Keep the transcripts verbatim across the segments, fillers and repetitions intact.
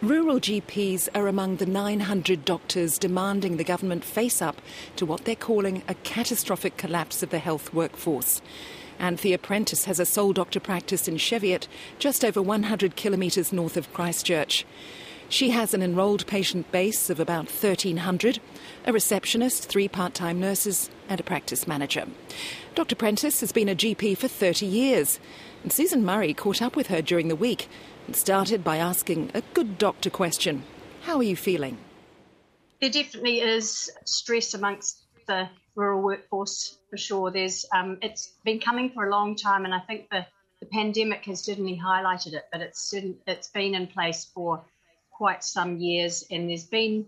Rural G Ps are among the nine hundred doctors demanding the government face up to what they're calling a catastrophic collapse of the health workforce. Anthea Prentice has a sole doctor practice in Cheviot, just over one hundred kilometres north of Christchurch. She has an enrolled patient base of about thirteen hundred, a receptionist, three part-time nurses and a practice manager. Doctor Prentice has been a G P for thirty years, and Susan Murray caught up with her during the week and started by asking a good doctor question. How are you feeling? There definitely is stress amongst the rural workforce, for sure. There's um, it's been coming for a long time, and I think the, the pandemic has certainly highlighted it, but it's, it's been in place for quite some years, and there's been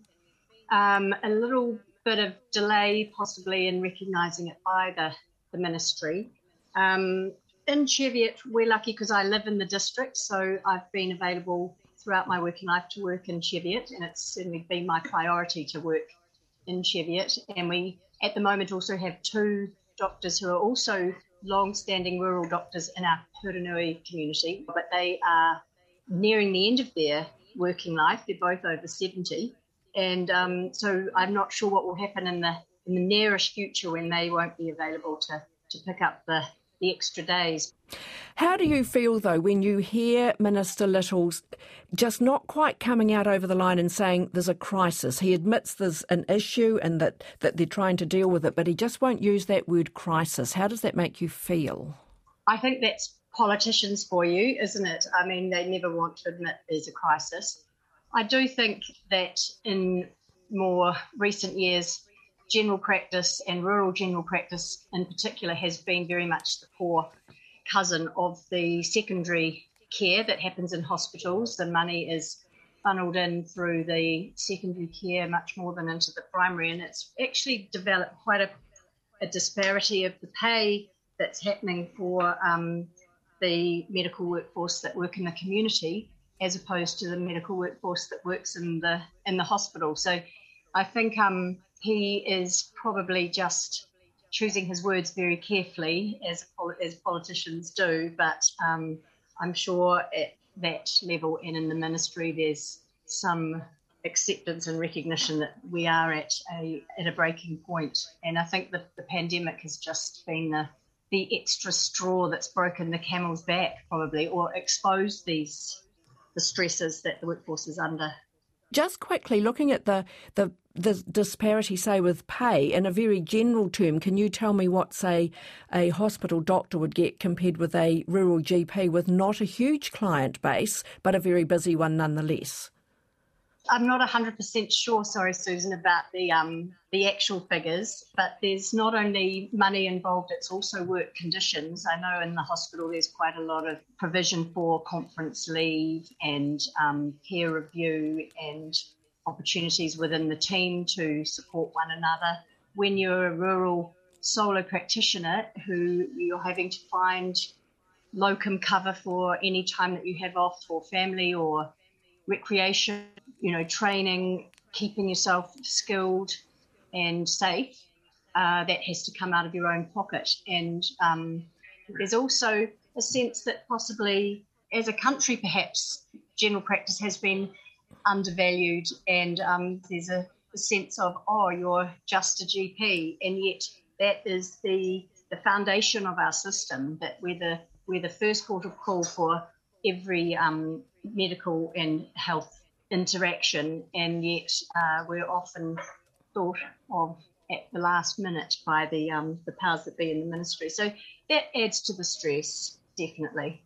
um, a little bit of delay possibly in recognising it by the, the ministry. Um, in Cheviot, we're lucky because I live in the district, so I've been available throughout my working life to work in Cheviot, and it's certainly been my priority to work in Cheviot. And we, at the moment, also have two doctors who are also long-standing rural doctors in our Puranui community, but they are nearing the end of their working life. They're both over seventy, and um, so I'm not sure what will happen in the in the nearish future when they won't be available to, to pick up the, the extra days. How do you feel, though, when you hear Minister Little's just not quite coming out over the line and saying there's a crisis? He admits there's an issue and that, that they're trying to deal with it, but he just won't use that word crisis. How does that make you feel? I think that's politicians for you, isn't it? I mean, they never want to admit there's a crisis. I do think that in more recent years, general practice and rural general practice in particular has been very much the poor cousin of the secondary care that happens in hospitals. The money is funneled in through the secondary care much more than into the primary, and it's actually developed quite a, a disparity of the pay that's happening for um, the medical workforce that work in the community as opposed to the medical workforce that works in the in the hospital. So I think um, he is probably just choosing his words very carefully, as as politicians do, but um, I'm sure at that level and in the ministry there's some acceptance and recognition that we are at a at a breaking point. And I think that the pandemic has just been the the extra straw that's broken the camel's back, probably, or exposed these the stresses that the workforce is under. Just quickly, looking at the, the, the disparity, say, with pay, in a very general term, can you tell me what, say, a hospital doctor would get compared with a rural G P with not a huge client base, but a very busy one nonetheless? I'm not one hundred percent sure, sorry, Susan, about the um, the actual figures, but there's not only money involved, it's also work conditions. I know in the hospital there's quite a lot of provision for conference leave and um, peer review and opportunities within the team to support one another. When you're a rural solo practitioner who you're having to find locum cover for any time that you have off for family or recreation, you know, training, keeping yourself skilled and safe, uh, that has to come out of your own pocket. And um, there's also a sense that possibly as a country, perhaps, general practice has been undervalued, and um, there's a, a sense of, oh, you're just a G P, and yet that is the the foundation of our system, that we're the, we're the first port of call for every um, medical and health interaction, and yet uh, we're often thought of at the last minute by the um, the powers that be in the ministry. So that adds to the stress, definitely.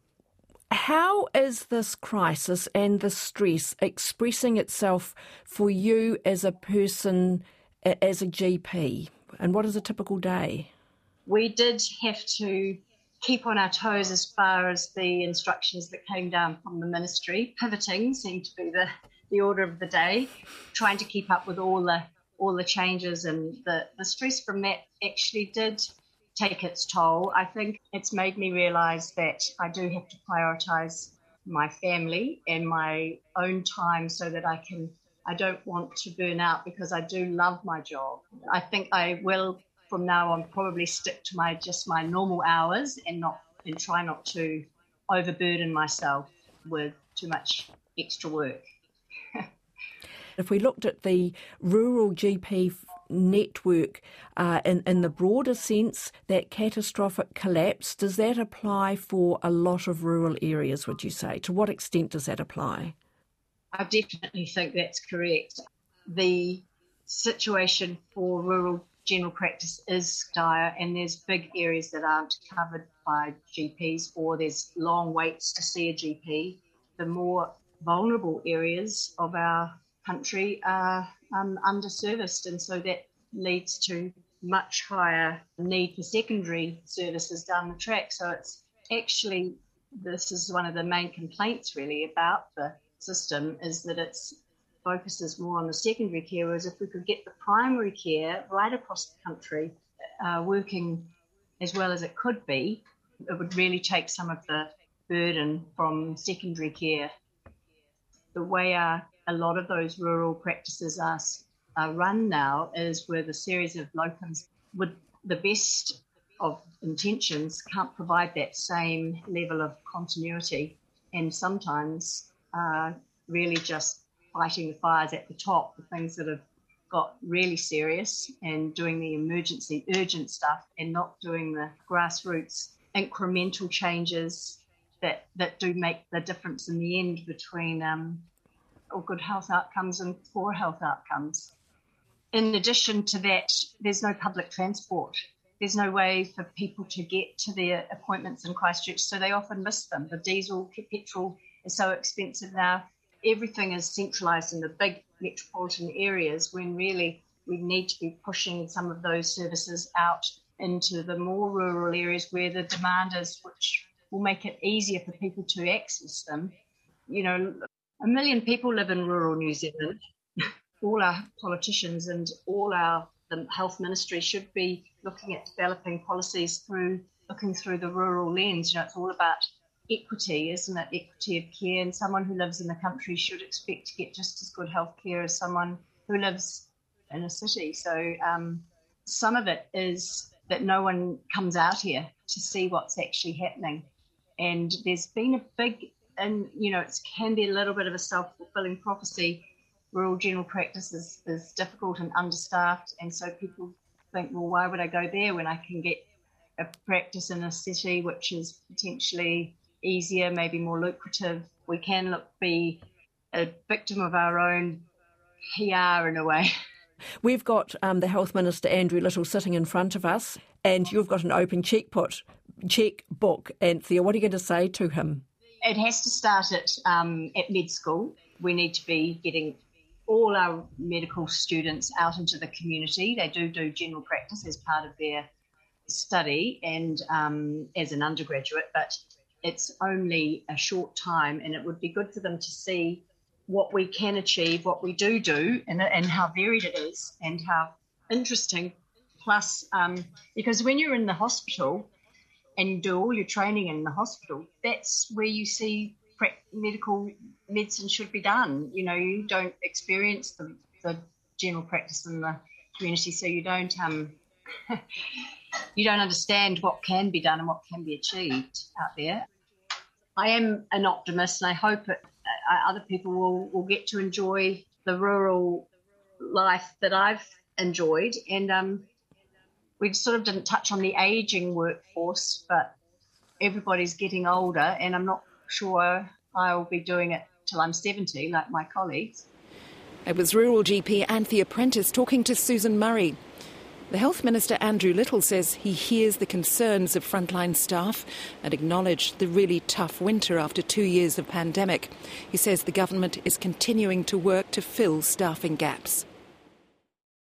How is this crisis and the stress expressing itself for you as a person, as a G P? And what is a typical day? We did have to keep on our toes as far as the instructions that came down from the ministry. Pivoting seemed to be the, the order of the day, trying to keep up with all the all the changes, and the, the stress from that actually did take its toll. I think it's made me realise that I do have to prioritise my family and my own time so that I can, I don't want to burn out, because I do love my job. I think I will from now on probably stick to my just my normal hours and not and try not to overburden myself with too much extra work. If we looked at the rural G P network uh, in, in the broader sense, that catastrophic collapse, does that apply for a lot of rural areas, would you say? To what extent does that apply? I definitely think that's correct. The situation for rural general practice is dire, and there's big areas that aren't covered by G Ps, or there's long waits to see a G P. The more vulnerable areas of our country are um, underserviced, and so that leads to much higher need for secondary services down the track. So it's actually, this is one of the main complaints really about the system, is that it focuses more on the secondary care, whereas if we could get the primary care right across the country uh, working as well as it could be, it would really take some of the burden from secondary care. The way our a lot of those rural practices are, are run now is with a series of locums with the best of intentions can't provide that same level of continuity, and sometimes uh, really just fighting the fires at the top, the things that have got really serious, and doing the emergency urgent stuff and not doing the grassroots incremental changes that, that do make the difference in the end between um, or good health outcomes and poor health outcomes. In addition to that, there's no public transport. There's no way for people to get to their appointments in Christchurch, so they often miss them. The diesel, petrol is so expensive now. Everything is centralised in the big metropolitan areas, when really we need to be pushing some of those services out into the more rural areas where the demand is, which will make it easier for people to access them. You know, a million people live in rural New Zealand. All our politicians and all our the health ministry should be looking at developing policies through looking through the rural lens. You know, it's all about equity, isn't it? Equity of care, and someone who lives in the country should expect to get just as good health care as someone who lives in a city. So um, some of it is that no one comes out here to see what's actually happening. And there's been a big, and you know, it can be a little bit of a self-fulfilling prophecy. Rural general practice is, is difficult and understaffed, and so people think, well, why would I go there when I can get a practice in a city which is potentially easier, maybe more lucrative? We can look be a victim of our own P R in a way. We've got um, the Health Minister, Andrew Little, sitting in front of us, and you've got an open checkbook. Checkbook. Anthea, what are you going to say to him? It has to start at, um, at med school. We need to be getting all our medical students out into the community. They do do general practice as part of their study and um, as an undergraduate, but it's only a short time, and it would be good for them to see what we can achieve, what we do do, and, and how varied it is and how interesting. Plus, um, because when you're in the hospital and you do all your training in the hospital, that's where you see medical medicine should be done. You know, you don't experience the, the general practice in the community, so you don't um, you don't understand what can be done and what can be achieved out there. I am an optimist, and I hope it, uh, other people will, will get to enjoy the rural life that I've enjoyed. And um, we sort of didn't touch on the ageing workforce, but everybody's getting older, and I'm not sure I'll be doing it till I'm seventy, like my colleagues. It was rural G P Anthea Prentice talking to Susan Murray. The Health Minister, Andrew Little, says he hears the concerns of frontline staff and acknowledged the really tough winter after two years of pandemic. He says the government is continuing to work to fill staffing gaps.